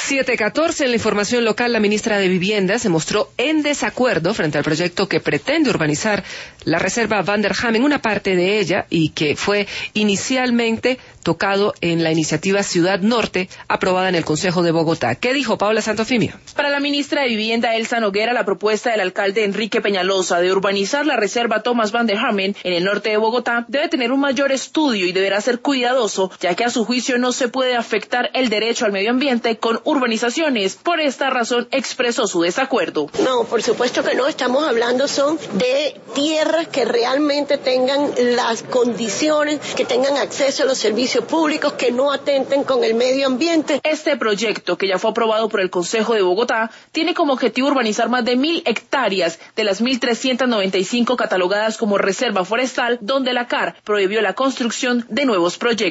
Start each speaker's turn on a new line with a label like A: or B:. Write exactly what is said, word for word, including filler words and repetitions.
A: siete catorce en la información local, la ministra de Vivienda se mostró en desacuerdo frente al proyecto que pretende urbanizar la reserva Van der Hamen, una parte de ella, y que fue inicialmente tocado en la iniciativa Ciudad Norte, aprobada en el Consejo de Bogotá. ¿Qué dijo Paula Santofimio?
B: Para la ministra de Vivienda, Elsa Noguera, la propuesta del alcalde Enrique Peñalosa de urbanizar la reserva Thomas Van der Hamen en el norte de Bogotá debe tener un mayor estudio y deberá ser cuidadoso, ya que a su juicio no se puede afectar el derecho al medio ambiente con urbanizaciones. Por esta razón expresó su desacuerdo.
C: No, por supuesto que no. Estamos hablando son de tierras que realmente tengan las condiciones, que tengan acceso a los servicios públicos, que no atenten con el medio ambiente.
B: Este proyecto, que ya fue aprobado por el Consejo de Bogotá, tiene como objetivo urbanizar más de mil hectáreas de las mil trescientas noventa y cinco catalogadas como reserva forestal, donde la C A R prohibió la construcción de nuevos proyectos.